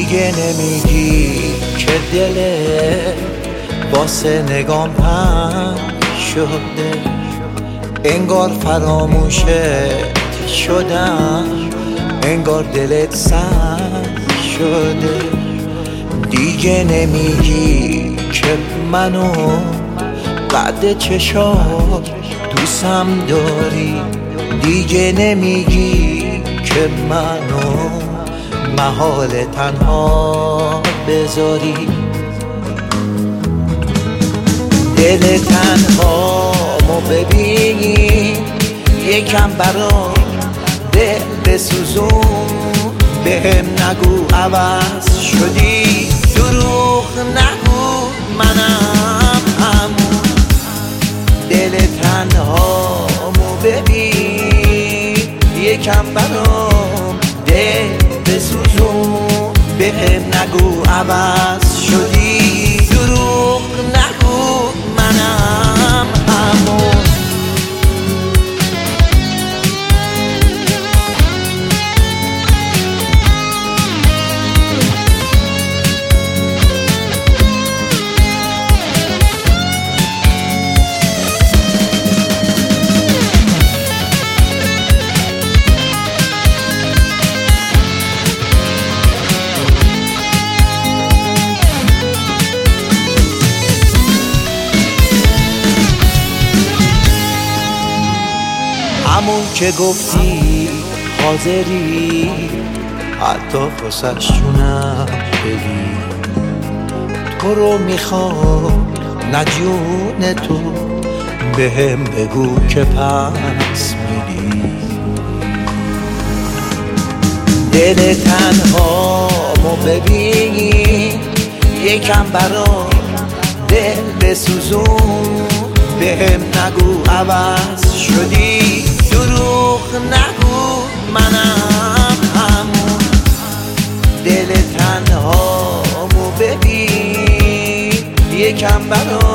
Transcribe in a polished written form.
دیگه نمیگی که دلت واسه نگام پنج شده، انگار فراموشت شدم، انگار دلت سنگ شده. دیگه نمیگی که منو قد چشات دوستم داری، دیگه نمیگی که منو محال تنها بذاری. دل تنهامو ببین یکم برام دل بسوزون، بهم نگو عوض شدی، دروغ نگو منم همون. دل تنهامو ببین یکم برام دل بسوزون، بهم نگو عوض شدی، دروغ نگو منم همون. همون که گفتی حاضری حتی واسش جونم بدی، تو رو میخوام نه جون تو، بهم بگو که پس میدی. دل تنهامو ببین یکم برام دل بسوزون، بهم نگو عوض شدی، دروغ نگو منم همون. دل تنهامو ببین یکم برام